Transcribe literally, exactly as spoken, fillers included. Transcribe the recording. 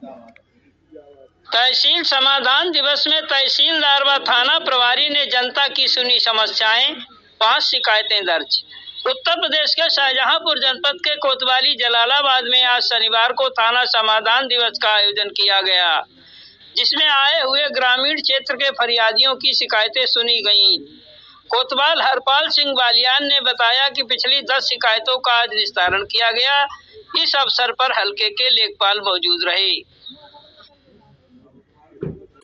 तहसील समाधान दिवस में तहसीलदार व थाना प्रभारी ने जनता की सुनी समस्याएं, पांच शिकायतें दर्ज। उत्तर प्रदेश के शाहजहांपुर जनपद के कोतवाली जलालाबाद में आज शनिवार को थाना समाधान दिवस का आयोजन किया गया, जिसमें आए हुए ग्रामीण क्षेत्र के फरियादियों की शिकायतें सुनी गईं। कोतवाल हरपाल सिंह बालियान ने बताया कि पिछली दस शिकायतों का आज निस्तारण किया गया। इस अवसर पर हलके के लेखपाल मौजूद रहे।